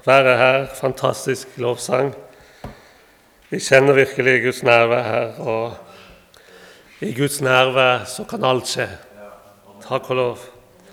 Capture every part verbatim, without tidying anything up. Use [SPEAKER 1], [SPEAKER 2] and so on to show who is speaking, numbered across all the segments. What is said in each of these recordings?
[SPEAKER 1] være her. Fantastisk lovsang. Vi kjenner virkelig Guds nærvær her, og i Guds nærvær så kan alt skje. Takk og lov.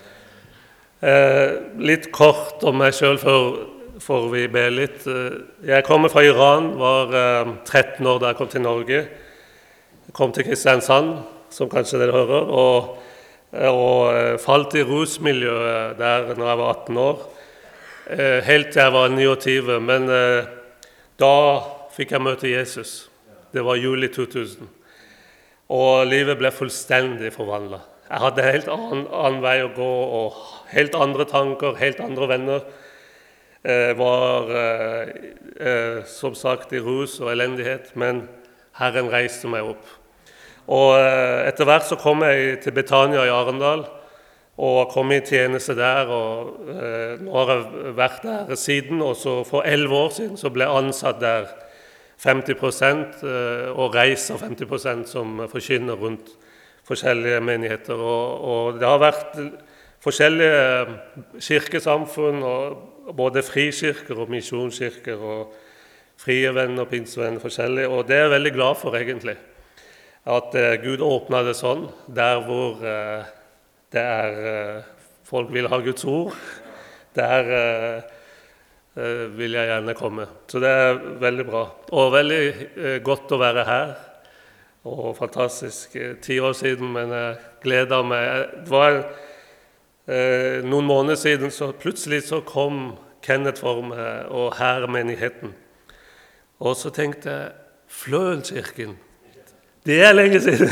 [SPEAKER 1] Eh, litt kort om meg selv før, før vi ber litt. Jeg kommer fra Iran, var eh, tretten år da jeg kom til Norge. Jeg kom til Kristiansand, som kanskje dere hører, og, og eh, falt i rusmiljøet der når jeg var atten år. Eh, helt til jeg var niogtyve, men eh, da fikk jeg møte Jesus. Det var juli to tusen. Og livet ble fullstendig forvandlet. Jeg hadde helt annen, annen vei å gå, og helt andre tanker, helt andre venner. Jeg var, eh, eh, som sagt, i rus og elendighet, men Herren reiste meg opp. Og eh, etter hvert så kom jeg til Betania i Arendal, og kom i tjeneste der, og eh, nå har jeg vært der siden, og så for elleve år siden så ble jeg ansatt der femti prosent, eh, og reiser femti prosent som forkynner rundt forskjellige menigheter, og, og det har vært forskjellige kirkesamfunn, og både frikirker og misjonskirker, og frie venner og pinsevenner forskjellige, og det er jeg veldig glad for egentlig, at eh, Gud åpnet det sånn, der hvor eh, det er, eh, folk vil ha Guds ord, der eh, eh, vil jeg gjerne komme. Så det er veldig bra, og veldig eh, godt å være her, og fantastisk, ti år siden, men jeg gleder meg. Det var eh, noen måneder siden, så plutselig så kom Kenneth for meg, og her er menigheten. Og så tenkte jeg, Fløenskirken, det er lenge siden.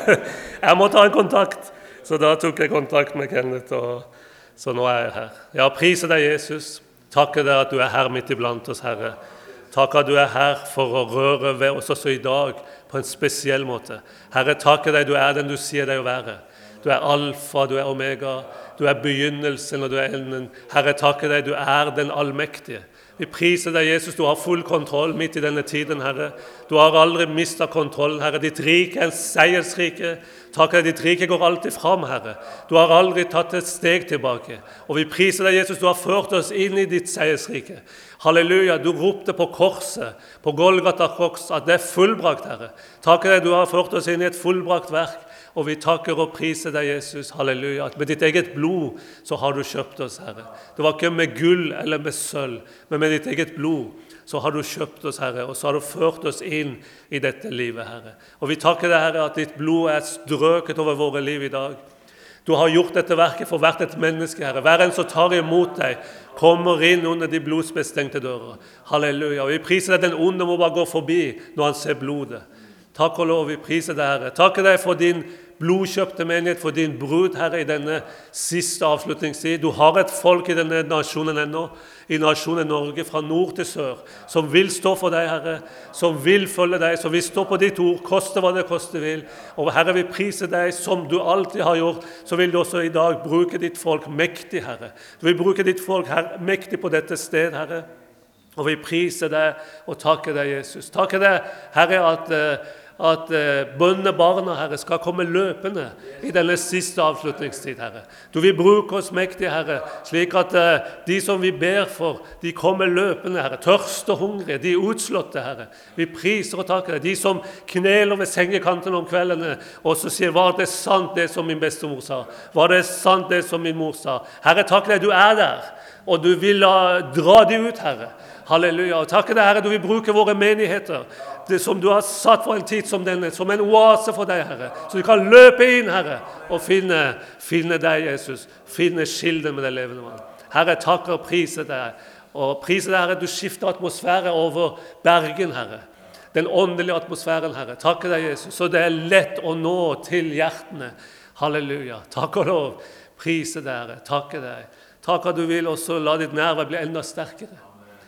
[SPEAKER 1] Jeg må ta en kontakt. Så da tok jeg kontakt med Kenneth, og så nå er jeg her. Jeg priser deg, Jesus. Takker deg at du er her midt iblant oss, Herre. Takk at du er her for å røre ved oss også i dag på en spesiell måte. Herre, takker deg, du er den du sier deg å være. Du er alfa, du er omega, du er begynnelsen og du er enden. Herre, takker deg, du er den allmektige. Vi priser deg, Jesus, du har full kontroll midt i denne tiden, Herre. Du har aldri mistet kontrollen, Herre. Ditt rike er en seiersrike. Takk deg, ditt rike går alltid fram, Herre. Du har aldri tatt et steg tilbake. Og vi priser deg, Jesus, du har ført oss inn i ditt seiersrike. Halleluja, du ropte på korset, på Golgata kors, at det er fullbrakt, Herre. Takk deg, du har ført oss inn i et fullbrakt verk. Og vi takker og priser deg, Jesus, halleluja, at med ditt eget blod så har du kjøpt oss, Herre. Det var ikke med gull eller med sølv, men med ditt eget blod så har du kjøpt oss, Herre, og så har du ført oss inn i dette livet, Herre. Og vi takker deg, Herre, at ditt blod er strøket over våre liv i dag. Du har gjort dette verket for hvert et menneske, Herre. Hver en som tar imot deg, kommer inn under de blodsbestengte dører. Halleluja. Og vi priser deg, den onde må bare gå forbi når han ser blodet. Takk og lov, vi priser deg, Herre. Takk deg for din blodkjøpte menighet, for din brud, Herre, i denne siste avslutningstid. Du har et folk i denne nasjonen ennå, i nasjonen Norge, fra nord til sør, som vil stå for deg, Herre, som vil følge deg, som vil stå på ditt ord, koste hva det koste vil. Og Herre, vi priser deg, som du alltid har gjort, så vil du også i dag bruke ditt folk mektig, Herre. Du vil bruke ditt folk her, mektig på dette sted, Herre. Og vi priser deg og takker deg, Jesus. Takker deg, Herre, at at uh, bønnebarna, Herre, skal komme løpende i denne siste avslutningstid, Herre. Du vil bruke oss mektig, Herre, slik at uh, de som vi ber for, de kommer løpende, Herre, tørst og hungrige, de utslåtte, Herre. Vi priser og takker deg. De som kneler ved sengekanten om kveldene, og så sier, var det sant det som min bestemor sa? Var det sant det som min mor sa? Herre, takker deg, du er der, og du vil uh, dra de ut, Herre. Halleluja. Og takker deg, Herre, du vil bruke våre menigheter, det som du har satt for en tid som denne, som en oase for deg, Herre. Så du kan løpe inn, Herre, og finne, finne deg, Jesus. Finne skilden med det levende vann. Herre, takker og priser deg. Og priser deg, Herre, du skifter atmosfære over Bergen, Herre. Den åndelige atmosfæren, Herre. Takker deg, Jesus. Så det er lett å nå til hjertene. Halleluja. Takk og lov. Priser deg, Herre. Takker deg. Takk at du vil også la ditt nærvær bli enda sterkere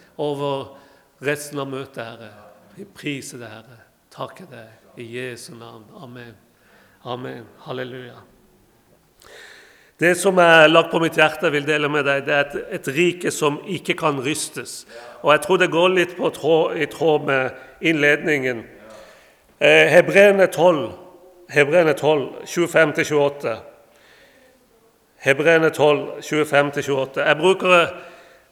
[SPEAKER 1] over resten av møtet, Herre. Vi priser deg, Herre. Takker deg i Jesu navn. Amen. Amen. Halleluja. Det som er lagt på mitt hjerte, vil dele med deg, det er et, et rike som ikke kan rystes. Og jeg tror det går litt på tråd, i tråd med innledningen. Eh, Hebreerne tolv, Hebreerne tolv, tjuefem til tjueåtte. Hebreerne tolv, tjuefem til tjueåtte. Jeg bruker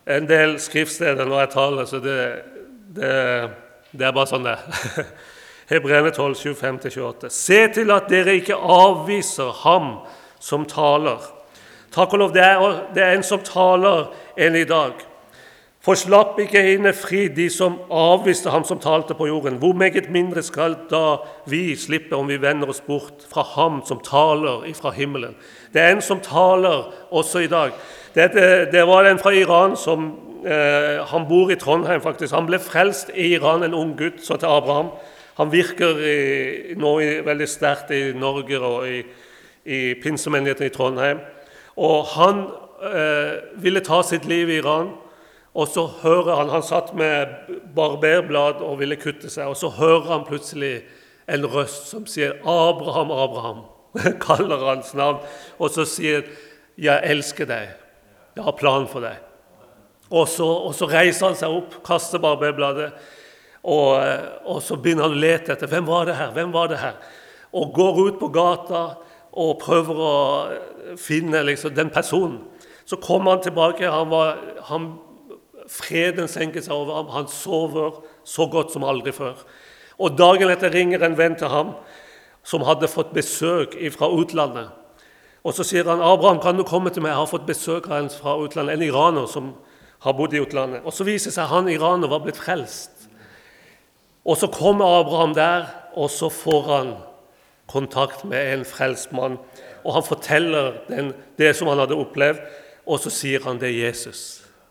[SPEAKER 1] en del skriftsteder når jeg taler, så det, det, det er bare sånn det. Hebreerne tolv, tjuefem til tjueåtte. Se til at dere ikke avviser ham som taler. Takk og lov, det er, det er en som taler enn i dag. For slapp ikke inne fri de som avviste ham som talte på jorden. Hvor meget mindre skal da vi slippe om vi vender oss bort fra ham som taler fra himmelen. Det er en som taler også i dag. Det, det, det var en fra Iran som, eh, han bor i Trondheim faktisk. Han ble frelst i Iran, en ung gutt, så til Abraham. Han virker i, nå i, veldig sterkt i Norge og i, i pinsemenigheten i Trondheim. Og han eh, ville ta sitt liv i Iran, og så hører han, han satt med barberblad og ville kutte seg, og så hører han plutselig en røst som sier, Abraham, Abraham, kaller hans navn, og så sier, jeg elsker deg, jeg har plan for deg. Og så, og så reiser han seg opp, kaster barberbladet, og, og så begynner han å lete etter, hvem var det her, hvem var det her? Og går ut på gata og prøver å finne liksom, den personen. Så kommer han tilbake, han var... Han, freden senker seg over ham, han sover så godt som aldri før. Og dagen etter ringer en venn til ham, som hadde fått besøk fra utlandet. Og så sier han, Abraham, kan du komme til meg? Jeg har fått besøk av en fra utlandet, en iraner som har bodd i utlandet. Og så viser seg han iraner var blitt frelst. Og så kommer Abraham der, og så får han kontakt med en frelst mann, og han forteller den, det som han hadde opplevd, og så sier han det er Jesus.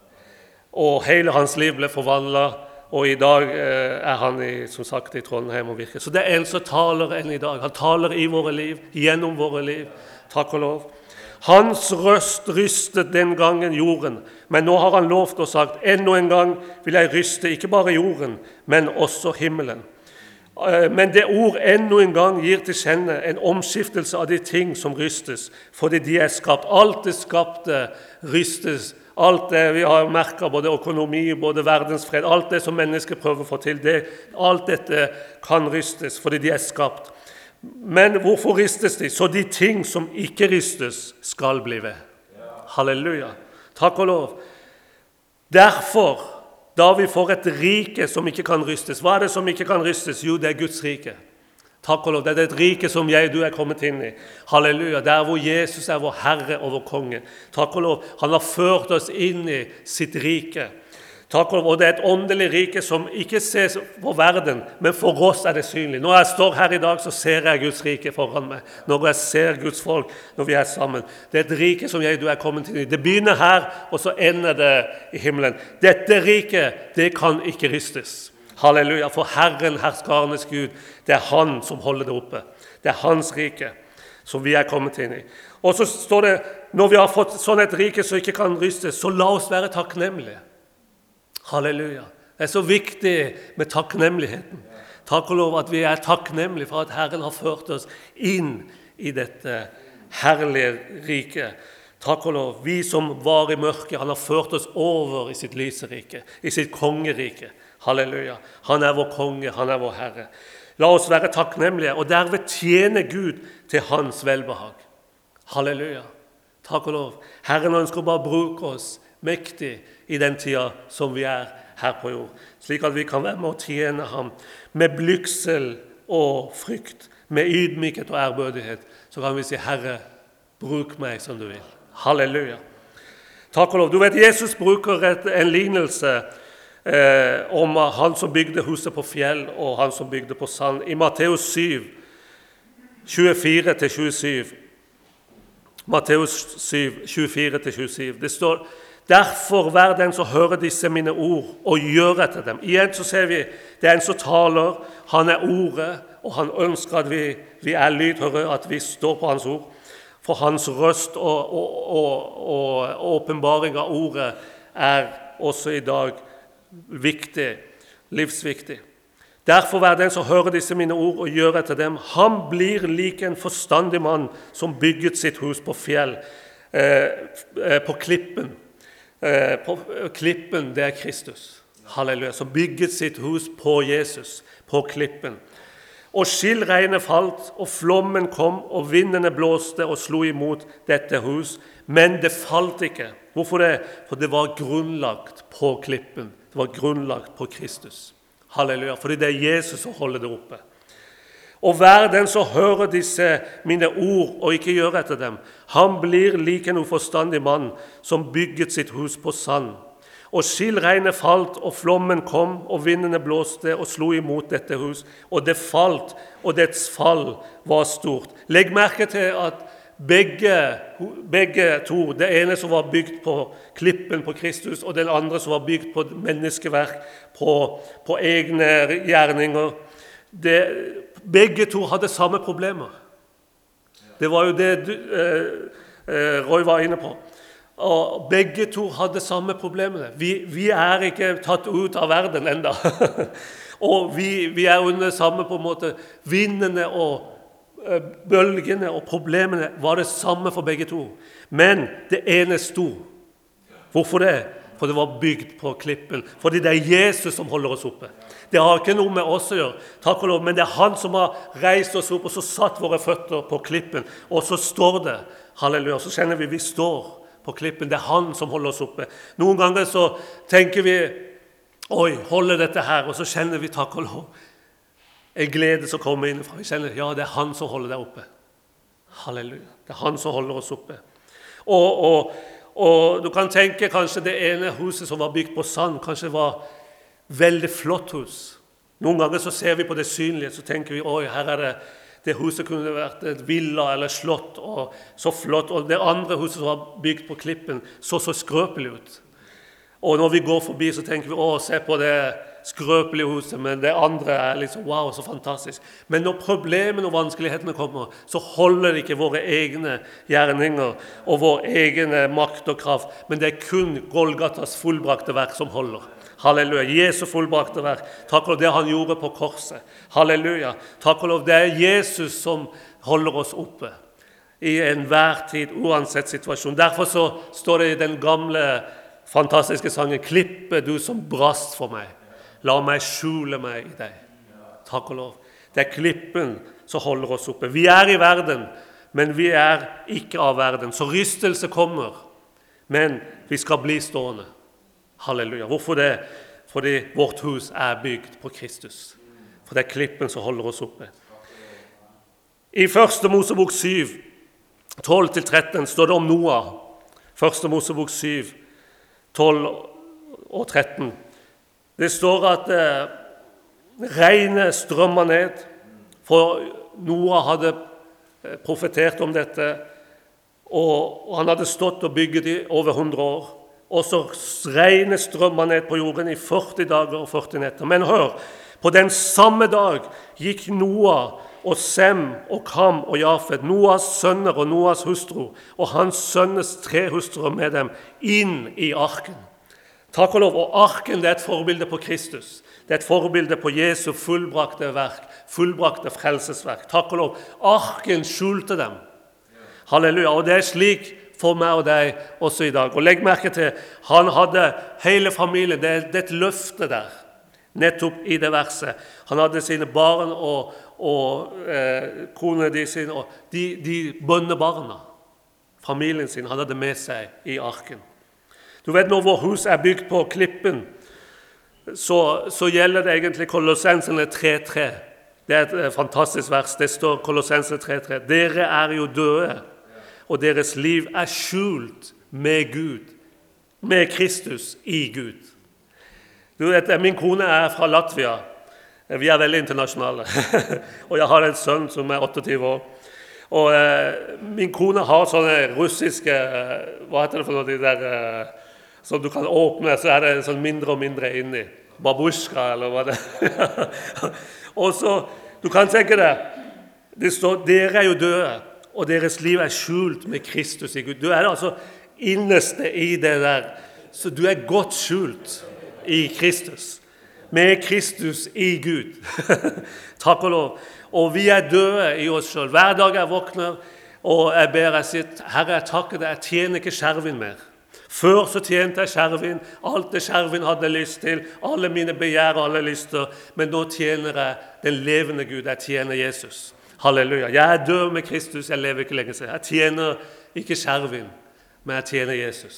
[SPEAKER 1] Og hele hans liv ble forvandlet, og i dag eh, er han i, som sagt, i Trondheim og virker. Så det er en som taler enn i dag. Han taler i våre liv, gjennom våre liv. Takk og lov. Hans røst rystet den gangen jorden, men nå har han lovt og sagt, enda en gang vil jeg ryste ikke bare jorden, men også himmelen. Eh, men det ord enda en gang gir til kjenne en omskiftelse av de ting som rystes, fordi de er skapt. Alt det skapte rystes. Alt det vi har merket, både økonomi, både verdensfred, alt det som mennesker prøver å få til, det, alt dette kan rystes, fordi de er skapt. Men hvorfor rystes de? Så de ting som ikke rystes skal bli ved. Halleluja. Takk og lov. Derfor, da vi får et rike som ikke kan rystes, hva er det som ikke kan rystes? Jo, det er Guds rike. Takk og lov, det er et rike som jeg, du er kommet inn i. Halleluja, der hvor Jesus er vår Herre og vår konge. Takk og lov, han har ført oss inn i sitt rike. Takk og lov, og det er et åndelig rike som ikke ses på verden, men for oss er det synlig. Når jeg står her i dag, så ser jeg Guds rike foran meg. Når jeg ser Guds folk, når vi er sammen. Det er et rike som jeg, du er kommet inn i. Det begynner her, og så ender det i himmelen. Dette rike, det kan ikke rystes. Halleluja, for Herren, herskernes Gud, det er han som holder det oppe. Det er hans rike som vi er kommet inn i. Og så står det, når vi har fått sånn et rike som ikke kan rystes, så la oss være takknemlige. Halleluja. Det er så viktig med takknemligheten. Takk og lov at vi er takknemlige for at Herren har ført oss inn i dette herlige rike. Takk og lov, vi som var i mørket, han har ført oss over i sitt lyserike, i sitt kongerike. Halleluja. Han er vår konge, han er vår Herre. La oss være takknemlige, og derved tjene Gud til hans velbehag. Halleluja. Takk og lov. Herren ønsker bare å bruke oss mektig i den tida som vi er her på jord, slik at vi kan være med å tjene ham med blygsel og frykt, med ydmykhet og ærbødighet. Så kan vi si, Herre, bruk meg som du vil. Halleluja. Takk og lov. Du vet, Jesus bruker et, en lignelse Eh, om han som bygde huset på fjell og han som bygde på sand. I Matteus syv, tjuefire til tjuesju. Matteus syv, tjuefire til tjuesju. Det står, derfor vær den som hører disse mine ord og gjør etter dem. Igjen så ser vi, det er en som taler, han er ordet, og han ønsker at vi, vi er lydhøre, at vi står på hans ord. For hans røst og, og, og, og åpenbaring av ordet er også i dag viktig, livsviktig. Derfor vær den som hører disse mine ord og gjør etter dem. Han blir lik en forstandig mann som bygget sitt hus på fjell, eh, på klippen. Eh, på klippen, det er Kristus. Halleluja. Som bygget sitt hus på Jesus, på klippen. Og skillregnet falt, og flommen kom, og vindene blåste og slo imot dette hus. Men det falt ikke, Hvorfor det? For det var grunnlagt på klippen. Det var grunnlagt på Kristus. Halleluja. Fordi det er Jesus som holder det oppe. Og hver den som hører disse mine ord og ikke gjør etter dem, han blir like en uforstandig mann som bygget sitt hus på sand. Og skillregnet falt, og flommen kom, og vindene blåste og slo imot dette hus. Og det falt, og dets fall var stort. Legg merke til at begge, begge to, det ene som var bygd på klippen på Kristus, og den andre som var bygd på menneskeverk, på, på egne gjerninger, det, begge to hadde samme problemer. Det var jo det du, eh, Roy var inne på. Og begge to hadde samme problemer. Vi, vi er ikke tatt ut av verden enda. Og vi, vi er under samme på en måte. Vindene og eh, bølgene og problemene var det samme for begge to. Men det ene sto. Hvorfor det? For det var bygd på klippen. Fordi det er Jesus som holder oss oppe. Det har ikke noe med oss å gjøre, takk og lov, men det er han som har reist oss opp, og så satt våre føtter på klippen, og så står det, halleluja, så kjenner vi vi står på klippen, det er han som holder oss oppe. Noen ganger så tenker vi, oi, holder dette her, og så kjenner vi, takk og lov, en glede som kommer innenfra. Vi kjenner, ja, det er han som holder deg oppe. Halleluja, det er han som holder oss oppe. Og, og, og du kan tenke kanskje det ene huset som var bygd på sand, kanskje var veldig flott hus. Noen ganger så ser vi på det synlige, så tenker vi, oi, her er det, det huset kunne vært et villa eller slott, og så flott, og det andre huset som var bygd på klippen, så så skrøpelig ut. Og når vi går forbi, så tenker vi, å, se på det skrøpelige huset, men det andre er liksom, wow, så fantastisk. Men når problemene og vanskelighetene kommer, så holder det ikke våre egne gjerninger og vår egne makt og kraft, men det er kun Golgatas fullbrakte verk som holder. Halleluja, Jesu fullbrakte verk. Takk og lov det han gjorde på korset. Halleluja, takk og lov det er Jesus som holder oss oppe i enhver tid, uansett situasjon. Derfor så står det i den gamle fantastiske sangen, klippe du som brast for meg, la meg skjule meg i deg. Takk og lov. Det er klippen som holder oss oppe. Vi er i verden, men vi er ikke av verden. Så rystelse kommer, men vi skal bli stående. Halleluja. Hvorfor det? Fordi vårt hus er bygd på Kristus. For det er klippen som holder oss oppe. I første Mosebok syv, tolv til tretten står det om Noah. første Mosebok syv, tolv og tretten. Det står at eh, regnet strømmer ned, for Noah hadde profetert om dette, og, og han hadde stått og bygget i over hundre år. Og så regnet strømmer ned på jorden i førti dager og førti netter. Men hør, på den samme dag gikk Noah og Sem og Kam og Jafet, Noahs sønner og Noahs hustru, og hans sønnes tre hustruer med dem, inn i arken. Takk og lov, og arken det er et forbilde på Kristus. Det er et forbilde på Jesu fullbrakte verk, fullbrakte frelsesverk. Takk og lov, arken skjulte dem. Halleluja, og det er slik for meg og deg også i dag. Og legg merke til, han hadde hele familien, det er et løfte der, nettopp i det verset. Han hadde sine barn og, og eh, kone de sine, og de, de bønnebarna, familien sin, han hadde med seg i arken. Du vet, når vår hus er bygd på klippen, så, så gjelder det egentlig Kolossenserne tre tre. Det er et fantastisk vers, det står Kolossenserne tre tre. Dere er jo døde, og deres liv er skjult med Gud, med Kristus i Gud. Du vet, min kone er fra Latvia. Vi er veldig internasjonale. Og jeg har en sønn som er åttiåtte år. Og eh, min kone har sånne russiske, eh, hva heter det for noe, de der, eh, som du kan åpne, så er det sånn mindre og mindre inni. Babushka, eller hva det er. Og så, du kan tenke deg, det står, dere er jo døde, og deres liv er skjult med Kristus i Gud. Du er altså inneste i det der, så du er godt skjult i Kristus. Med Kristus i Gud. Takk og lov. Og vi er døde i oss selv. Hver dag jeg våkner, og jeg ber, jeg sier, Herre, jeg takker deg, jeg tjener ikke skjervin mer. Før så tjente jeg skjervin, alt det skjervin hadde lyst til, alle mine begjær og alle lyster, men nå tjener jeg den levende Gud, jeg tjener Jesus. Halleluja. Jeg er død med Kristus, jeg lever ikke lenger siden. Jeg tjener ikke skjervin, men jeg tjener Jesus.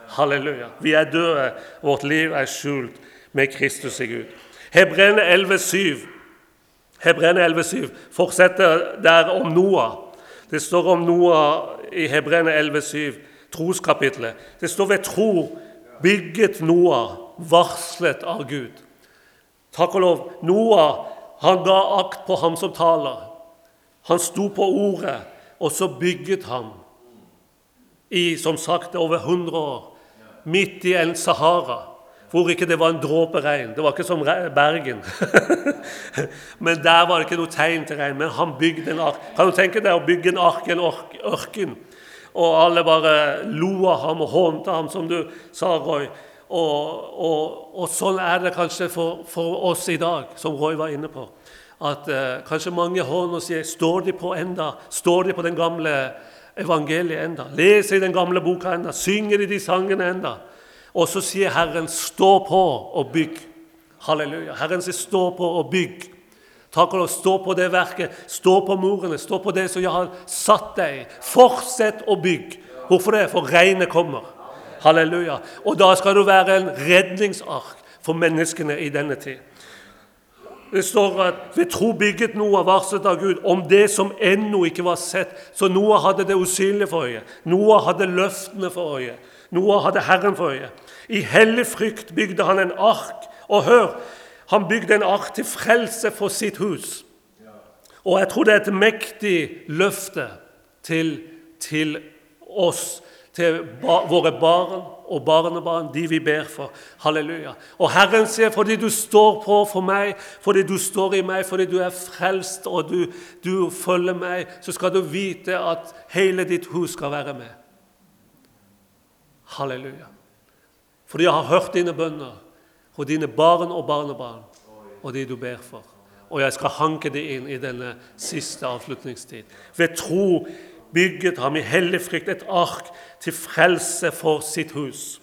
[SPEAKER 1] Halleluja. Vi er døde, vårt liv er skjult med Kristus i Gud. Hebreerne elleve syv. Hebreerne elleve syv fortsetter der om Noah. Det står om Noah i Hebreerne elleve syv, troskapitlet. Det står ved tro bygget Noah, varslet av Gud. Takk og lov, Noah, han ga akt på ham som taler. Han sto på ordet, og så bygget han i, som sagt, over hundre år, midt i en Sahara, hvor ikke det var en dråpe regn. Det var ikke som Bergen. Men der var det ikke noe tegn til regn, men han bygde en ark. Kan du tenke deg å bygge en ark i en ørken? Og alle bare lo av ham og hånte ham, som du sa, Roy. Og, og, og sånn er det kanskje for, for oss i dag, som Roy var inne på. At eh, kanskje mange hånd og sier, står de på enda? Står de på den gamle evangeliet enda? Leser de den gamle boka enda? Synger de de sangene enda? Og så sier Herren, stå på og bygg. Halleluja. Herren sier, stå på og bygg. Takk og lov, stå på det verket, stå på murene, stå på det som jeg har satt deg. Fortsett å bygg. Hvorfor det? For regnet kommer. Halleluja. Og da skal du være en redningsark for menneskene i denne tid. Det står at ved tro bygget Noah, varslet av Gud, om det som ennå ikke var sett. Så Noah hadde det usynlige for øye. Noah hadde løftene for øye. Noah hadde Herren for øye. I hellig frykt bygde han en ark. Og hør, han bygde en ark til frelse for sitt hus. Og jeg tror det er et mektig løfte til, til oss, til ba, våre barn og barnebarn, de vi ber for. Halleluja. Og Herren sier, fordi du står på for meg, fordi du står i meg, fordi du er frelst, og du, du følger meg, så skal du vite at hele ditt hus skal være med. Halleluja. Fordi jeg har hørt dine bønner, og dine barn og barnebarn, og de du ber for. Og jeg skal hanke det inn i denne siste avslutningstid. Ved tro bygget ham i hellig frykt et ark til frelse for sitt hus.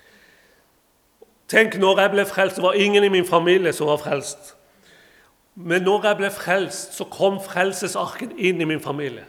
[SPEAKER 1] Tenk, når jeg ble frelst, det var ingen i min familie som var frelst. Men når jeg ble frelst, så kom frelsesarken inn i min familie.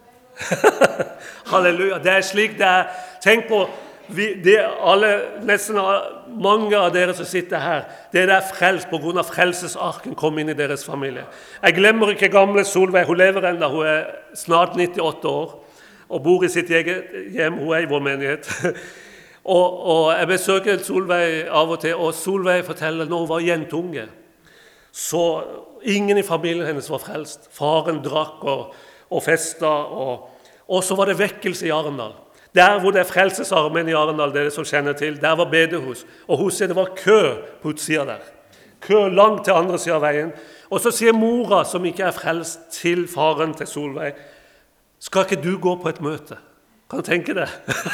[SPEAKER 1] Halleluja, det er slik det er. Tenk på, vi, det alle, nesten mange av dere som sitter her, det er frelst på grunn av frelsesarken kom inn i deres familie. Jeg glemmer ikke gamle Solveig, hun lever enda, hun er snart nittiåtte år, og bor i sitt eget hjem, hun er i vår menighet. og, og jeg besøker Solveig av og til, og Solveig forteller, når hun var jentunge, så ingen i familien hennes var frelst. Faren drakk og, og festa, og, og så var det vekkelse i Arendal. Der hvor det er frelsesarmen i Arendal, det er det som kjenner til, der var bedehus. Og hun sier det var kø på utsida der. Kø langt til andre siden av veien. Og så sier mora, som ikke er frelst, til faren til Solveig, skal ikke du gå på et møte? Kan du tenke det?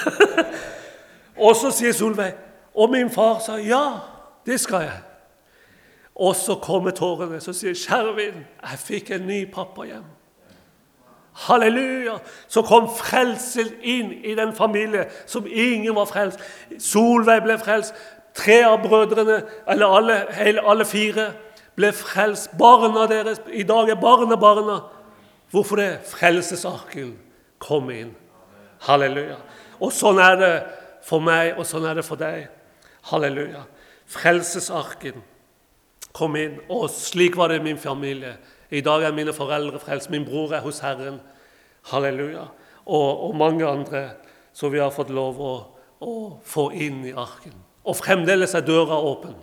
[SPEAKER 1] Og så sier Solveig, og min far sa, ja, det skal jeg. Og så kommer tårene, så sier Kjærvin, jeg fikk en ny pappa hjem. Halleluja! Så kom frelsen inn i den familie som ingen var frelst. Solveig ble frelst. Tre av brødrene, eller alle, hele, alle fire, ble frelst. Barna deres, i dag er barna barna. Hvorfor det? Frelsesarken kom inn. Halleluja! Og sånn er det for meg, og sånn er det for deg. Halleluja! Frelsesarken kom inn, og slik var det i min familie. I dag er mine foreldre frelst, min bror er hos Herren, halleluja, og, og mange andre som vi har fått lov å, å få inn i arken. Og fremdeles er døra åpen.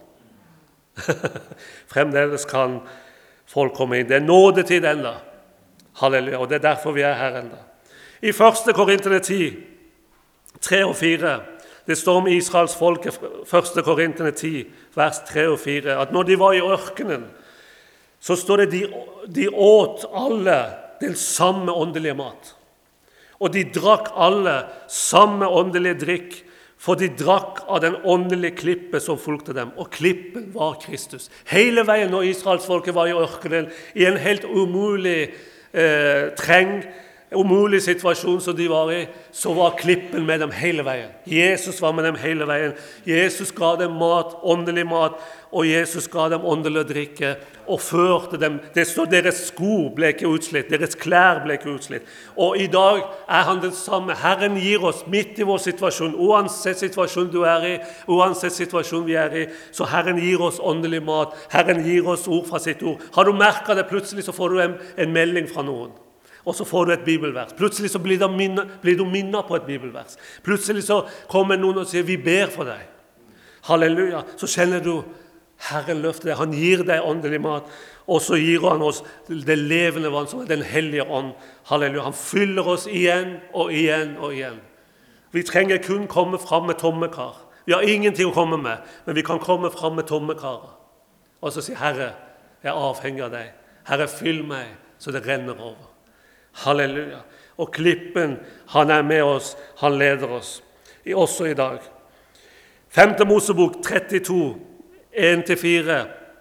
[SPEAKER 1] Fremdeles kan folk komme inn. Det er nådetid enda, halleluja, og det er derfor vi er her enda. I første Korinterne ti, tre og fire, det står om Israels folke, første Korinterne ti, vers tre og fire, at når de var i ørkenen, så står det, de, de åt alle den samme åndelige mat. Og de drakk alle samme åndelige drikk, for de drakk av den åndelige klippe som fulgte dem. Og klippen var Kristus. Hele veien når Israelsfolket var i ørkenen, i en helt umulig eh, treng, umulig situasjon som de var i, så var klippen med dem hele veien. Jesus var med dem hele veien. Jesus ga dem mat, åndelig mat, og Jesus ga dem åndelig drikke, og førte dem. Det står deres sko ble ikke utslitt, deres klær ble ikke utslitt. Og i dag er han den samme. Herren gir oss midt i vår situasjon, uansett situasjon du er i, uansett situasjon vi er i, så Herren gir oss åndelig mat. Herren gir oss ord fra sitt ord. Har du merket det, plutselig så får du en, en melding fra noen. Og så får du et bibelvers. Plutselig så blir, minne, blir du minnet på et bibelvers. Plutselig så kommer noen og sier, vi ber for deg. Halleluja. Så kjenner du, Herren løfter deg. Han gir deg åndelig mat. Og så gir han oss det levende vann, som er den hellige ånd. Halleluja. Han fyller oss igjen og igjen og igjen. Vi trenger kun komme fram med tomme kar. Vi har ingenting å komme med, men vi kan komme fram med tomme kar. Og så sier Herre, jeg er avhengig av deg. Herre, fyll meg så det renner over. Halleluja. Og klippen, han er med oss, han leder oss, også i dag. Femte Mosebok trettito, en til fire.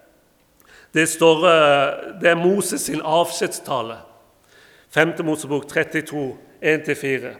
[SPEAKER 1] Det står, det er Moses sin avskjedstale. Femte Mosebok trettito, en til fire.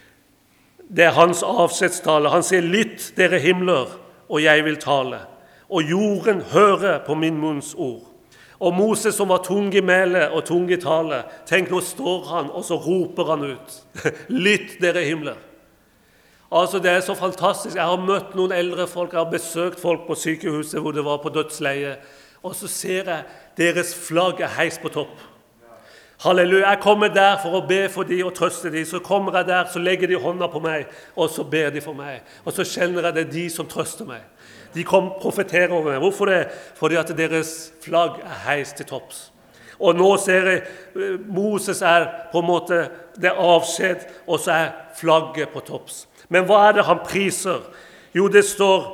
[SPEAKER 1] Det er hans avskjedstale. Han sier, lytt dere himler, og jeg vil tale. Og jorden hører på min munns ord. Og Moses som var tung i mæle og tung i tale, tenk, nå står han, og så roper han ut. Lytt dere himler. Altså, det er så fantastisk. Jeg har møtt noen eldre folk, jeg har besøkt folk på sykehuset hvor det var på dødsleie, og så ser jeg deres flagg er heist på topp. Halleluja, jeg kommer der for å be for de og trøste de, så kommer jeg der, så legger de hånda på meg, og så ber de for meg, og så kjenner jeg det er de som trøster meg. De kom profeterer over meg. Hvorfor det? Fordi at deres flagg er heist til topps. Og nå ser jeg Moses er på en måte det avskjed, og så er flagget på topps. Men hva er det han priser? Jo, det står,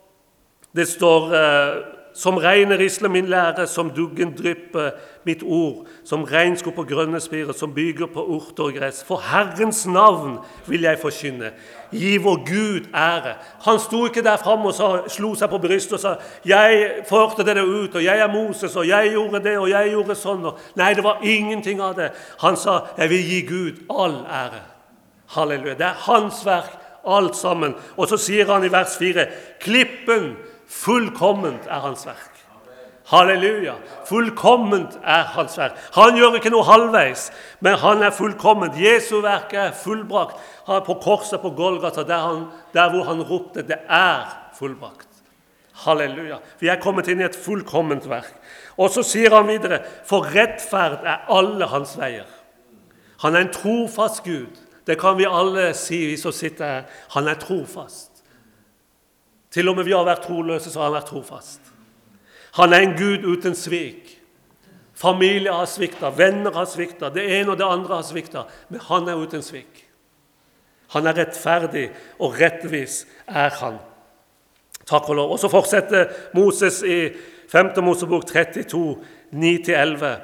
[SPEAKER 1] det står eh, som regner risler min lære, som duggen drypper mitt ord, som regnskog på grønne spirer, som bygger på urter og gress. For Herrens navn vil jeg forkynne. Gi vår Gud ære. Han sto ikke der frem og sa, slo seg på brystet og sa, jeg førte det ut, og jeg er Moses, og jeg gjorde det, og jeg gjorde sånn. Nei, det var ingenting av det. Han sa, jeg vil gi Gud all ære. Halleluja. Det er hans verk, alt sammen. Og så sier han i vers fire, klippen fullkomment er hans verk. Halleluja. Fullkomment er hans verk. Han gjør ikke noe halvveis, men han er fullkomment. Jesu verk er fullbrakt. Han er på korset på Golgata, der, han, der hvor han ropte, det er fullbrakt. Halleluja. Vi er kommet inn i et fullkomment verk. Og så sier han videre, for rettferd er alle hans veier. Han er en trofast Gud. Det kan vi alle si, vi som sitter her. Han er trofast. Til og med vi har vært troløse, så har han vært trofast. Han er en Gud uten svik. Familie har sviktet, venner har sviktet, det ene og det andre har sviktet, men han er uten svik. Han er rettferdig, og rettvis er han. Takk og lov. Og så fortsetter Moses i femte Mosebok trettito, ni til elleve.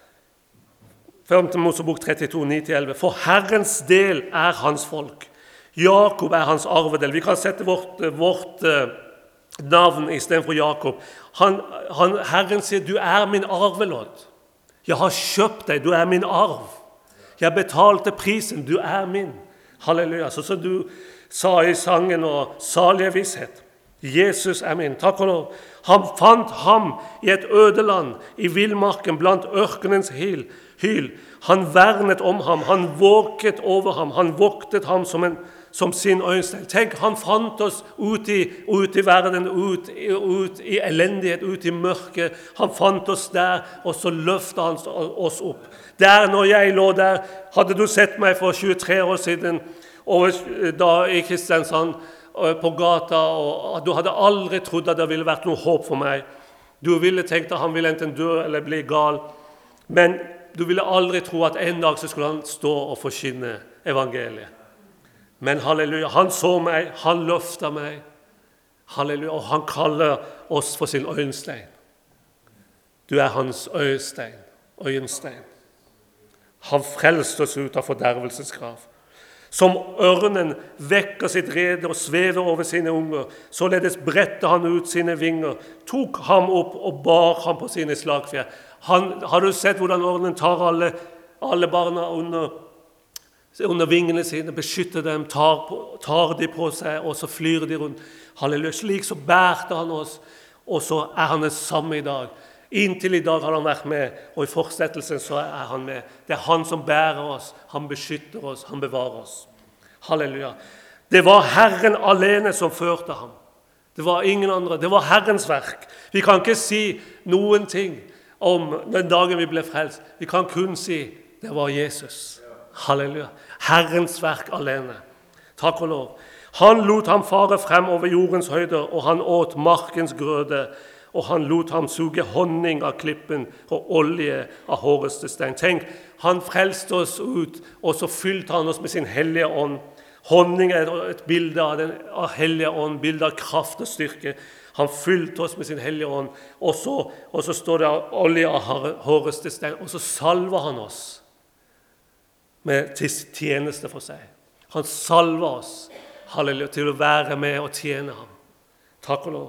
[SPEAKER 1] femte Mosebok trettito, ni til elleve. For Herrens del er hans folk. Jakob er hans arvedel. Vi kan sette vårt, vårt uh, navn i stedet for Jakob. Han, han, Herren sier, du er min arvelodd. Jeg har kjøpt deg, du er min arv. Jeg betalte prisen, du er min. Halleluja. Så som du sa i sangen og salige visshet. Jesus er min. Takk og lov. Han fant ham i et ødeland, i villmarken, blant ørkenens hyl. hyl. Han vernet om ham, han våket over ham, han voktet ham som en som sin øyenstein. Tenk, han fant oss ut i, ut i verden, ut, ut i elendighet, ut i mørket. Han fant oss der, og så løftet han oss opp. Der når jeg lå der, hadde du sett meg for tjuetre år siden, og da i Kristiansand, på gata, og du hadde aldri trodd at det ville vært noe håp for meg. Du ville tenkt at han ville enten dø eller bli gal, men du ville aldri tro at en dag så skulle han stå og forkynne evangeliet. Men halleluja, han så meg, han løftet meg, halleluja, og han kaller oss for sin øyenstein. Du er hans øyenstein, øyenstein. Han frelste oss ut av fordervelsesgrav. Som ørnen vekker sitt rede og svever over sine unger, således brettet han ut sine vinger, tok ham opp og bar ham på sine slagfjær. Han, har du sett hvordan ørnen tar alle, alle barna under under vingene sine, beskytter dem, tar, på, tar de på seg, og så flyr de rundt. Halleluja, slik så bærte han oss, og så er han det samme i dag. Inntil i dag har han vært med, og i fortsettelsen så er han med. Det er han som bærer oss, han beskytter oss, han bevarer oss. Halleluja. Det var Herren alene som førte ham. Det var ingen andre, det var Herrens verk. Vi kan ikke si noen ting om den dagen vi ble frelst. Vi kan kun si, det var Jesus. Halleluja. Herrens verk alene. Takk og lov. Han lot ham fare frem over jordens høyder, og han åt markens grøde, og han lot ham suge honning av klippen og olje av håreste stein. Tenk, han frelste oss ut, og så fylte han oss med sin hellige ånd. Honning er et bilde av den av hellige ånd, bilde av kraft og styrke. Han fylte oss med sin hellige ånd, og så, og så står det olje av håreste stein, og så salver han oss med tjeneste for seg. Han salver oss, halleluja, til å være med og tjene ham. Takk og lov.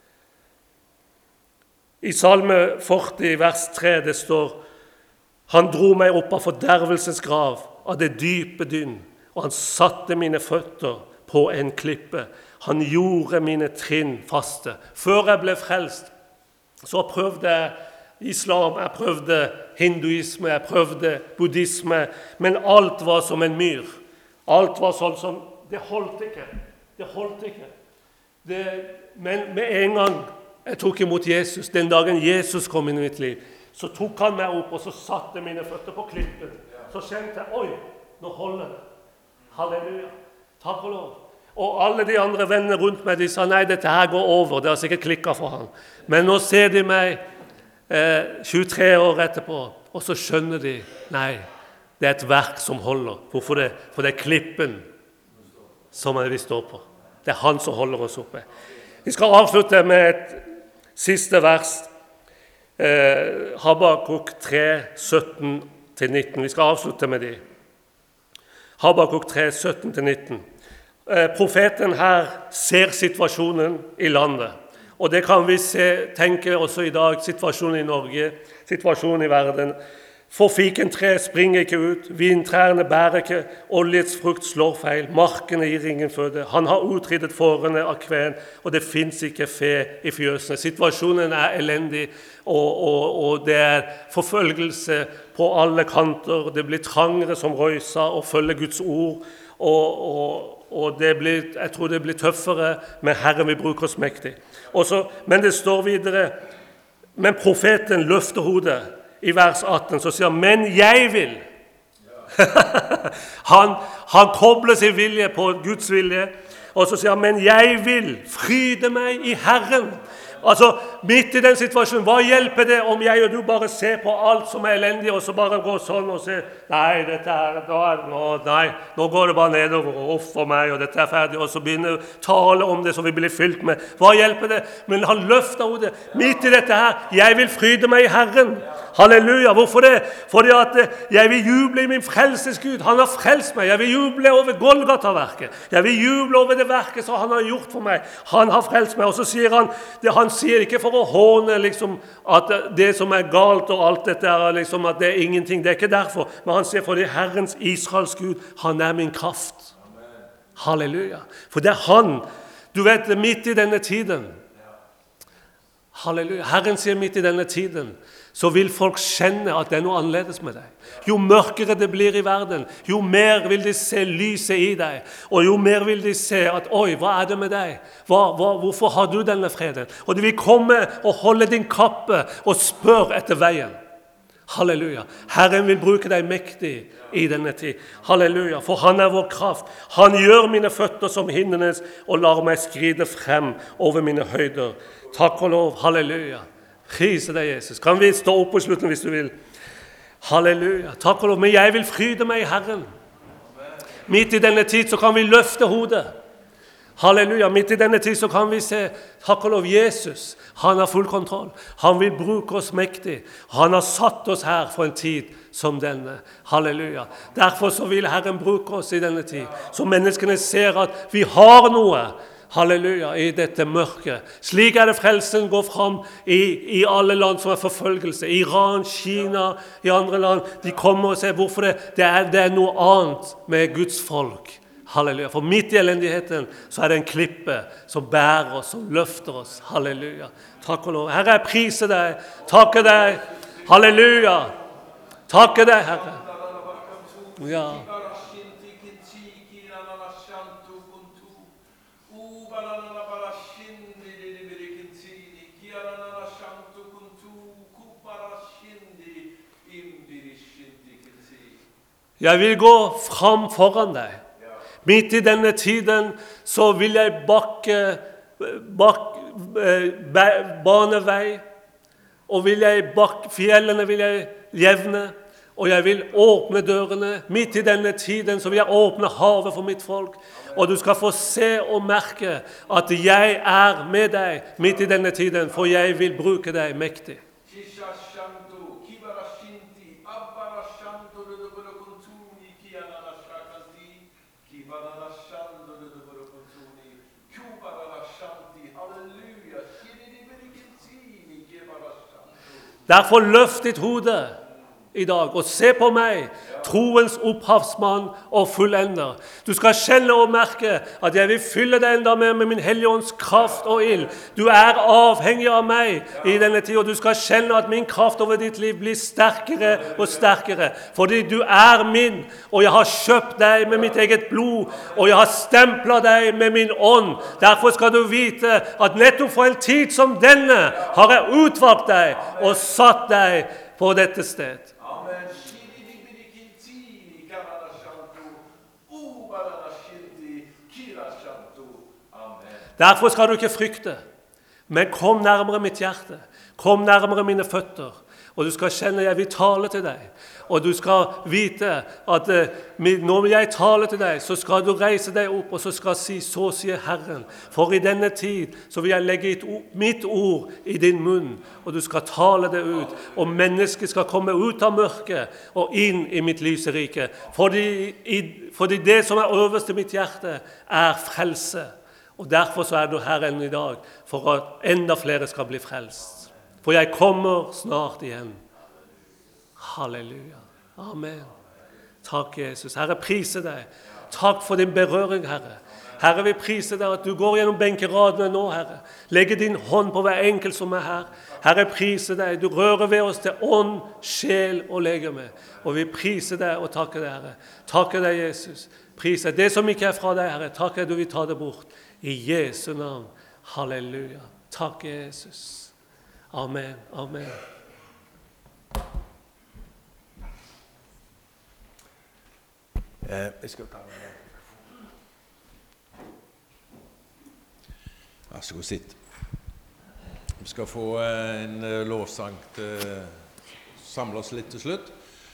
[SPEAKER 1] I Salme førti, vers tre, det står, han dro meg opp av fordervelsens grav, av det dype dynn, og han satte mine føtter på en klippe. Han gjorde mine trinn faste. Før jeg ble frelst, så prøvde jeg islam, jeg prøvde hinduisme, jeg prøvde buddhisme, men alt var som en myr. Alt var sånn som, det holdt ikke, det holdt ikke. Det, men med en gang jeg tok imot Jesus, den dagen Jesus kom inn i mitt liv, så tok han meg opp, og så satte mine føtter på klippen. Så kjente jeg, oi, nå holder det. Halleluja, takk og lov. Og alle de andre vennene rundt meg, de sa, nei, dette her går over, det har sikkert klikket for han. Men nå ser de meg eh, tjuetre år etterpå, og så skjønner de, nei, det er et verk som holder. Hvorfor det? For det er klippen som vi står på. Det er han som holder oss oppe. Vi skal avslutte med et siste vers, eh, Habakuk tre, sytten til nitten. Vi skal avslutte med de. Habakuk tre, sytten til nitten. Eh, profeten her ser situasjonen i landet. Og det kan vi se, tenke også i dag, situasjonen i Norge, situasjonen i verden. For fikentre springer ikke ut, vintrærne bærer ikke, oljets frukt slår feil, markene gir ingen føde. Han har utryddet fårene av kven, og det finnes ikke fe i fjøsene. Situasjonen er elendig, og, og, og det er forfølgelse på alle kanter. Det blir trangere som røysa og følger Guds ord, og, og, og det blir, jeg tror det blir tøffere, men Herren vil bruke oss mektig. Også, men det står videre, men profeten løfter hodet. I vers atten så sier han, men jeg vil. han, han kobler sin vilje på Guds vilje, og så sier han, men jeg vil fryde meg i Herren. Altså, midt i den situasjonen, hva hjelper det om jeg og du bare ser på alt som er elendig, og så bare går sånn og ser, nei, dette er, nå, nei, nå går det bare nedover, og off for meg, og dette er ferdig, og så begynner å tale om det som vi blir fylt med. Hva hjelper det? Men han løfter hodet, midt i dette her, jeg vil fryde meg i Herren. Halleluja, hvorfor det? Fordi at jeg vil juble i min frelses Gud. Han har frelst meg. Jeg vil juble over Golgata-verket. Jeg vil juble over det verket som han har gjort for meg. Han har frelst meg. Og så sier han, det han sier ikke for å håne liksom, at det som er galt og alt dette er, liksom, at det er ingenting. Det er ikke derfor. Men han sier fordi Herrens Israels Gud, han er min kraft. Halleluja. For det er han. Du vet, midt i denne tiden. Halleluja. Herren sier midt i denne tiden, så vil folk kjenne at det er noe annerledes med deg. Jo mørkere det blir i verden, jo mer vil de se lyset i deg, og jo mer vil de se at, oi, hva er det med deg? Hva, hva, hvorfor har du denne freden? Og de vil komme og holde din kappe og spør etter veien. Halleluja. Herren vil bruke deg mektig i denne tid. Halleluja. For han er vår kraft. Han gjør mine føtter som hindenes og lar meg skride frem over mine høyder. Takk og lov. Halleluja. Prise deg, Jesus. Kan vi stå opp på slutten hvis du vil? Halleluja. Takk og lov. Men jeg vil fryde meg i Herren. Midt i denne tid så kan vi løfte hodet. Halleluja. Midt i denne tid så kan vi se, takk og lov, Jesus. Han har full kontroll. Han vil bruke oss mektig. Han har satt oss her for en tid som denne. Halleluja. Derfor så vil Herren bruke oss i denne tid. Så menneskene ser at vi har noe halleluja, i dette mørket. Slik er det frelsen går fram i, i alle land som er forfølgelse. Iran, Kina, i andre land. De kommer og ser hvorfor det, det, er, det er noe annet med Guds folk. Halleluja. For midt i elendigheten så er det en klippe som bærer oss, som løfter oss. Halleluja. Takk og lov. Herre, jeg priser deg. Takker deg. Halleluja. Takker deg, Herre. Ja. Jeg vil gå fram foran deg. Midt i denne tiden så vil jeg bakke, bakke, bane vei, og vil jeg bakke, fjellene vil jeg jevne, og jeg vil åpne dørene. Midt i denne tiden så vil jeg åpne havet for mitt folk, og du skal få se og merke at jeg er med deg midt i denne tiden, for jeg vil bruke deg mektig. Derfor løft ditt hode i dag og se på meg, troens opphavsmann og fullender. Du skal kjenne og merke at jeg vil fylle deg enda mer med min hellige ånds kraft og ild. Du er avhengig av meg i denne tid, og du skal kjenne at min kraft over ditt liv blir sterkere og sterkere. Fordi du er min, og jeg har kjøpt deg med mitt eget blod, og jeg har stemplet deg med min ånd. Derfor skal du vite at nettopp for en tid som denne har jeg utvalgt deg og satt deg på dette sted. Derfor skal du ikke frykte, men kom nærmere mitt hjerte, kom nærmere mine føtter, og du skal kjenne jeg vil tale til deg, og du skal vite at når jeg taler til deg, så skal du reise deg opp, og så skal si, så sier Herren, for i denne tid så vil jeg legge mitt ord i din munn, og du skal tale det ut, og mennesket skal komme ut av mørket og inn i mitt lyserike, fordi, fordi det som er øverst i mitt hjerte er frelse. Og derfor så er du her enn i dag, for at enda flere skal bli frelst. For jeg kommer snart igjen. Halleluja. Amen. Takk, Jesus. Herre, priser deg. Takk for din berøring, Herre. Herre, vi priser deg at du går gjennom benkeradene nå, Herre. Legger din hånd på hver enkelt som er her. Herre, priser deg. Du rører ved oss til ånd, sjel og legeme. Og vi priser deg og takker deg, Herre. Takker deg, Jesus. Priser det som ikke er fra deg, Herre. Takker du vil ta det bort. I Jesu navn. Halleluja. Takk, Jesus. Amen. Amen.
[SPEAKER 2] Eh, jeg skal ta den. Vær så god, sitt. Vi skal få en lovsang til samle oss litt til slutt.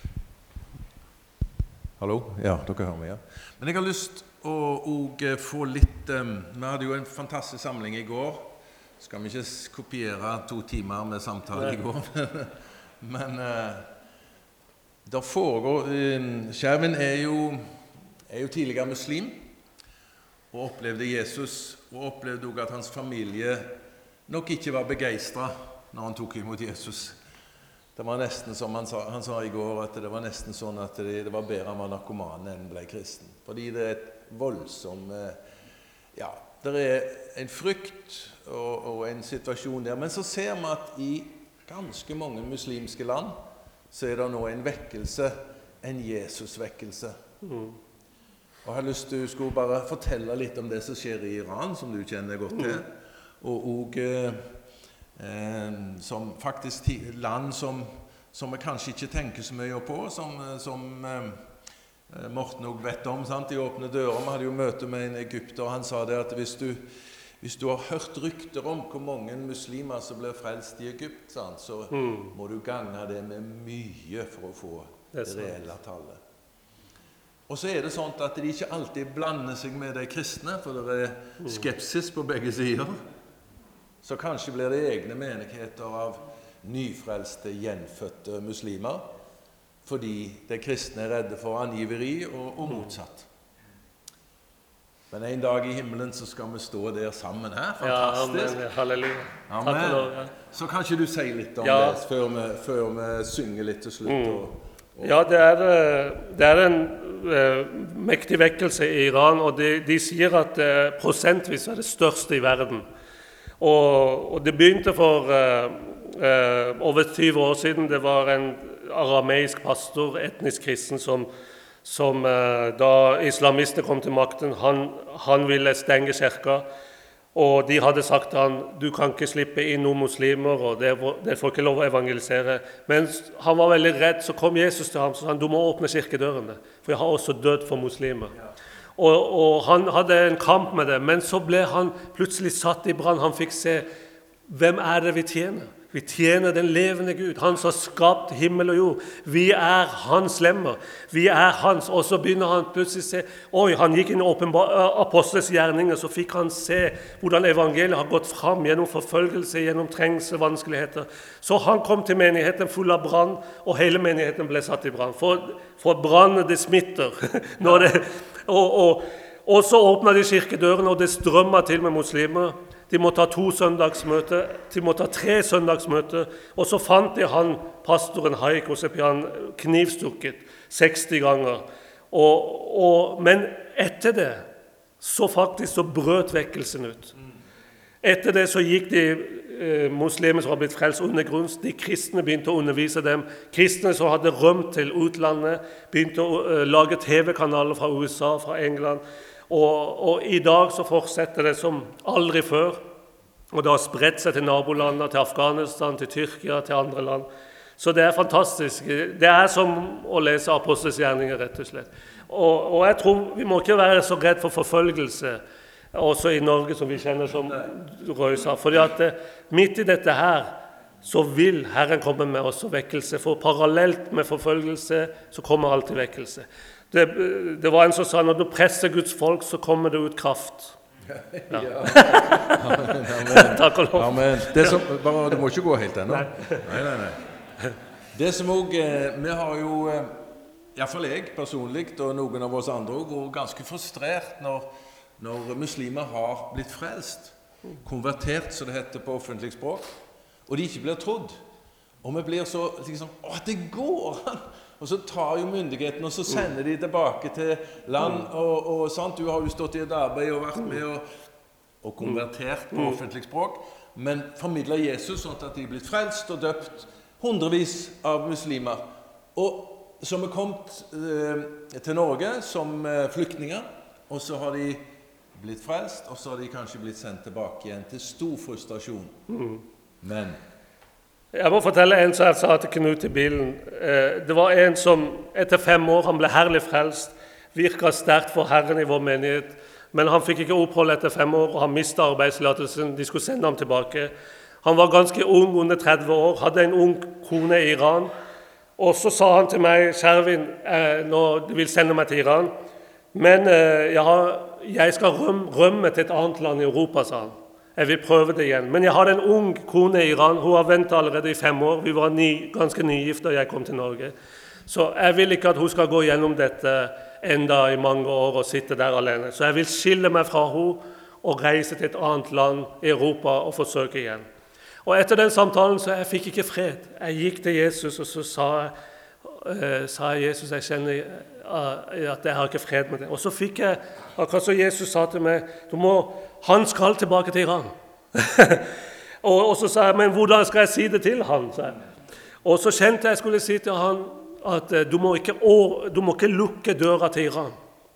[SPEAKER 2] Hallo? Ja, dere hører meg, ja. Men jeg har lyst å og få litt, um, vi hadde jo en fantastisk samling i går. Skal vi ikke kopiere to timer med samtale i går? Men uh, der foregår, um, Kjærvin er jo, er jo tidligere muslim, og opplevde Jesus, og opplevde også at hans familie nok ikke var begeistret når han tok imot Jesus. Det var nesten som han sa, han sa i går, at det var nesten sånn at det, det var bedre han var narkoman enn ble kristen. Fordi det er et voldsom, ja, det er en frykt og, og en situasjon der. Men så ser vi at i ganske mange muslimske land, så er det nå en vekkelse, en Jesus-vekkelse. Mm. Og jeg har lyst til å skulle bare fortelle litt om det som skjer i Iran, som du kjenner godt til. Og, og eh, som faktisk land som, som vi kanskje ikke tenker så mye på, som, som eh, Morten også vet om, sant? De åpne dører. Vi hadde jo møte med en egypter, og han sa det at hvis du, hvis du har hørt rykter om hvor mange muslimer som blir frelst i Egypt, sant? Så mm. må du gange det med mye for å få det, det reelle tallet. Og så er det sånn at de ikke alltid blander seg med de kristne, for det er skepsis på begge sider. Så kanskje blir det egne menigheter av nyfrelste, gjenfødte muslimer, fordi de kristne er redde for angiveri og, og motsatt. Men en dag i himmelen så skal vi stå der sammen her.
[SPEAKER 1] Ja,
[SPEAKER 2] Fantastisk.
[SPEAKER 1] amen. Halleluja. Takk
[SPEAKER 2] Amen.
[SPEAKER 1] og lov. Ja.
[SPEAKER 2] Så kan ikke du si litt om
[SPEAKER 1] Ja.
[SPEAKER 2] det før vi, før vi synger litt til slutt? Og, og...
[SPEAKER 1] Ja, det er, eh, det er en eh, mektig vekkelse i Iran, og de, de sier at eh, prosentvis er det største i verden. Og, og det begynte for eh, eh, over tyve år siden. Det var en arameisk pastor, etnisk kristen, som, som eh, da islamistene kom til makten, han, han ville stenge kirka. Og de hadde sagt til han, du kan ikke slippe inn noen muslimer, og det, det får ikke lov å evangelisere. Men han var veldig redd, så kom Jesus til ham, så sa han, du må åpne kirkedørene, for jeg har også dødd for muslimer. Og, og han hadde en kamp med det, men så ble han plutselig satt i brann. Han fikk se, hvem er det vi tjener? Vi tjener den levende Gud, han som har skapt himmel og jord. Vi er hans lemmer, vi er hans. Og så begynner han plutselig å se, oi, han gikk inn i apostles gjerninger, så fikk han se hvordan evangeliet har gått fram gjennom forfølgelse, gjennom trengsel, vanskeligheter. Så han kom til menigheten full av brann, og hele menigheten ble satt i brann. For, for brann, det smitter. Når det, og, og, og så åpnet de kirkedørene, og det strømmet til med muslimer. De måtte ha to søndagsmøter, de måtte ha tre søndagsmøter, og så fant de han, pastoren Haiko Sepian, knivstukket seksti ganger. Og, og, men etter det, så faktisk så brøt vekkelsen ut. Etter det så gikk de eh, muslimer som har blitt frelst under grunns, de kristne begynte å undervise dem. Kristne som hadde rømt til utlandet, begynte å eh, lage T V-kanaler fra U S A, fra England. Og, og i dag så fortsetter det som aldri før, og det har spredt seg til nabolandene, til Afghanistan, til Tyrkia, til andre land. Så det er fantastisk. Det er som å lese apostles gjerninger, rett og slett. Og, og jeg tror vi må ikke være så redd for forfølgelse, også i Norge, som vi kjenner som Røy sa. Fordi at midt i dette her, så vil Herren komme med oss vekkelse. For parallelt med forfølgelse, så kommer alltid vekkelse. Det, det var en som sa, når du presser Guds folk, så kommer det ut kraft. Ja.
[SPEAKER 2] Ja. Amen, amen.
[SPEAKER 1] Takk og lov.
[SPEAKER 2] Amen. Det som, bare, du må ikke gå helt ennå. Nei, nei, nei. Det som også, vi har jo, i hvert fall jeg personlig, og noen av oss andre, går ganske frustrert når, når muslimer har blitt frelst, konvertert, så det heter på offentlig språk, og de ikke blir trodd. Og vi blir så liksom, å, det går an! Og så tar jo myndighetene, og så sender de tilbake til land, og, og sant, du har jo stått i et arbeid og vært med og, og konvertert på offentlig språk, men formidlet Jesus sånn at de er blitt frelst og døpt hundrevis av muslimer, og som er kommet eh, til Norge som eh, flyktninger, og så har de blitt frelst, og så har de kanskje blitt sendt tilbake igjen til stor frustrasjon. Men
[SPEAKER 1] jeg må fortelle en som jeg sa til Knut i bilen. Det var en som etter fem år, han ble herlig frelst, virket sterkt for Herren i vår menighet, men han fikk ikke opphold etter fem år, og han mistet arbeidstillatelsen, de skulle sende ham tilbake. Han var ganske ung, under tretti år, hadde en ung kone i Iran, og så sa han til meg, Kjervin, når du vil sende meg til Iran, men jeg, har, jeg skal rømme, rømme til et annet land i Europa, sa han. Jeg vil prøve det igjen. Men jeg hadde en ung kone i Iran. Hun har ventet allerede i fem år. Vi var ny, ganske nygifte da jeg kom til Norge. Så jeg vil ikke at hun skal gå gjennom dette enda i mange år og sitte der alene. Så jeg vil skille meg fra henne og reise til et annet land i Europa og forsøke igjen. Og etter den samtalen så jeg fikk ikke fred. Jeg gikk til Jesus, og så sa jeg, uh, sa jeg Jesus, jeg kjenner uh, at jeg har ikke fred med det. Og så fikk jeg, akkurat så Jesus sa til meg, du må han skal tilbake til Iran. og, og så sa jeg, men hvordan skal jeg si det til han? Så og så kjente jeg skulle si til han at du må ikke, å, du må ikke lukke døra til Iran.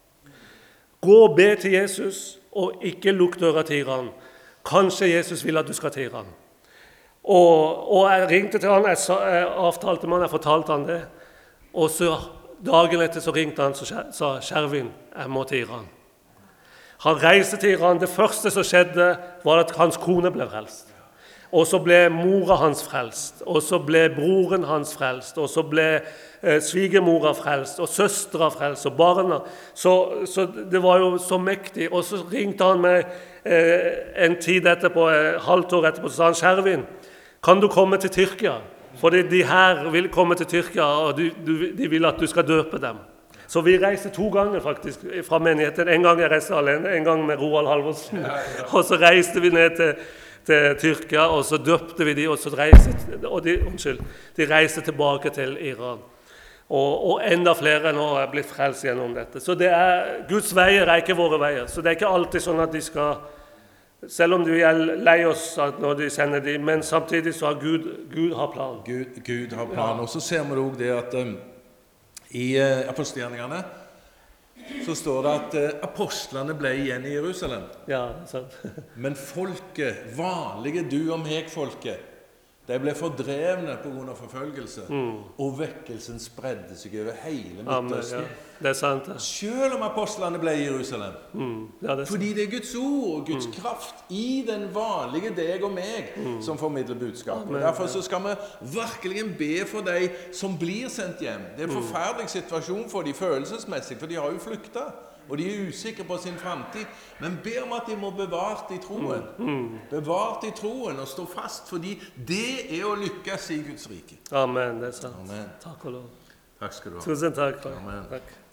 [SPEAKER 1] Gå og be til Jesus, og ikke lukk døra til Iran. Kanskje Jesus vil at du skal til Iran. Og, og jeg ringte til han, jeg, sa, jeg avtalte med han, jeg fortalte han det. Og så dagen etter så ringte han og sa, Kjervin, jeg må til Iran. Han reiste til Iran. Det første som skjedde var at hans kone ble frelst. Og så ble mora hans frelst. Og så ble broren hans frelst. Og så ble eh, svigermora frelst. Og søstra frelst. Og barna. Så, så det var jo så mektig. Og så ringte han meg eh, en tid etterpå, eh, halvt år etterpå, så sa han, Kjervin, kan du komme til Tyrkia? Fordi de her vil komme til Tyrkia, og du, du, de vil at du skal døpe dem. Så vi reiste to ganger faktisk fra menigheten. En gang jeg reiste alene, en gang med Roald Halvorsen. Ja, ja. Og så reiste vi ned til, til Tyrkia, og så døpte vi de, og så reiste, og de, unnskyld, de reiste tilbake til Iran. Og, og enda flere nå er blitt frelst gjennom dette. Så det er, Guds veier er ikke våre veier. Så det er ikke alltid sånn at de skal, selv om de er lei oss når de sender de, men samtidig så har Gud, Gud har plan.
[SPEAKER 2] Gud, Gud har plan. Ja. Og så ser vi også det at um, i uh, apostelgjerningene så står det at uh, apostlene ble igjen i Jerusalem.
[SPEAKER 1] Ja, sant.
[SPEAKER 2] Men folket, vanlige du og meg folket, de ble fordrevne på grunn av forfølgelse, mm. og vekkelsen spredde seg over hele Midtøsten.
[SPEAKER 1] Ja, det er sant. Ja.
[SPEAKER 2] Selv om apostlene ble i Jerusalem.
[SPEAKER 1] Mm. Ja, det er
[SPEAKER 2] fordi det er Guds ord og Guds mm. kraft i den vanlige deg og meg mm. som formidler budskapet. Amen. Derfor så skal vi virkelig be for de som blir sendt hjem. Det er en forferdelig situasjon for de følelsesmessig, for de har jo flyktet. Og de er usikre på sin fremtid, men ber om at de må bevart i troen. Mm. Bevart i troen og stå fast, fordi det er å lykkes i Guds rike.
[SPEAKER 1] Amen, det er sant.
[SPEAKER 2] Amen.
[SPEAKER 1] Takk og lov.
[SPEAKER 2] Takk skal du ha.
[SPEAKER 1] Tusen takk.
[SPEAKER 2] Amen.
[SPEAKER 1] Takk.